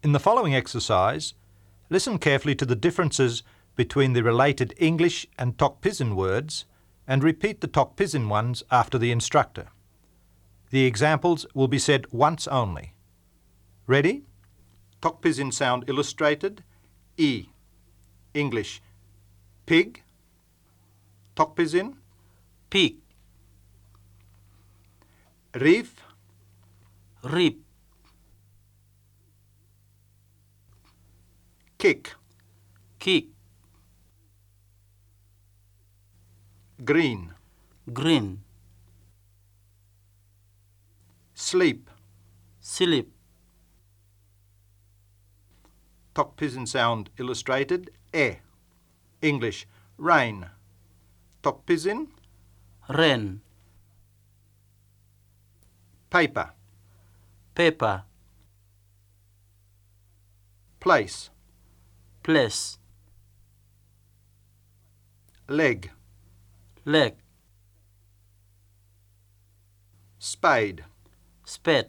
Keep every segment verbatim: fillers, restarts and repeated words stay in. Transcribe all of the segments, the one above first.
In the following exercise, listen carefully to the differences between the related English and Tok Pisin words and repeat the Tok Pisin ones after the instructor. The examples will be said once only. Ready? Tok Pisin sound illustrated. E. English. Pig. Tok Pisin. Pig, Reef. rib, Kick. kick, Green. green, Sleep. sleep, Tok Pisin sound illustrated. E. English. Rain. Tok Pisin. rain, Paper. paper, Place. place, Leg. leg, Spade. spade,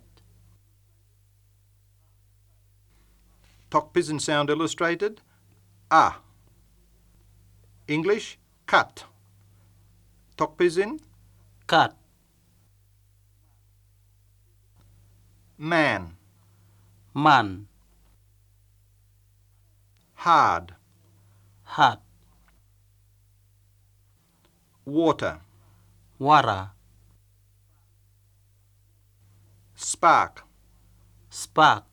Tok Pisin sound illustrated. A. English. Cut. Tok Pisin. cut, Man. man, Hard. hard, Water. water, Spark. spark,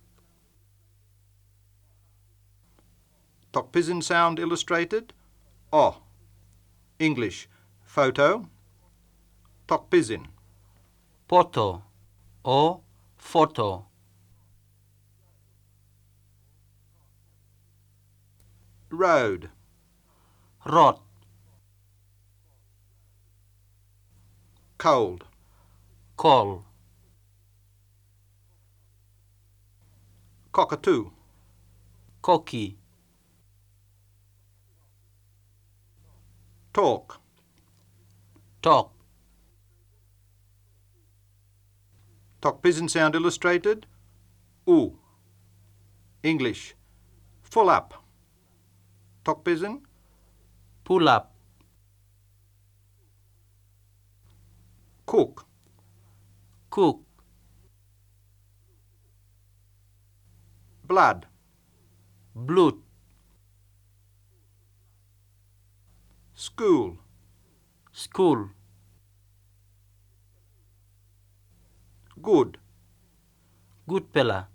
Tok Pisin sound illustrated. O. English. Photo. Tok Pisin. photo, or photo, Road. rod, Cold. call, Cockatoo. cocky, Talk. talk, Tok Pisin sound illustrated. U. English. Full up. Tok Pisin. pull up, Cook. cook, Blood. blood, School. school, Good. good fella,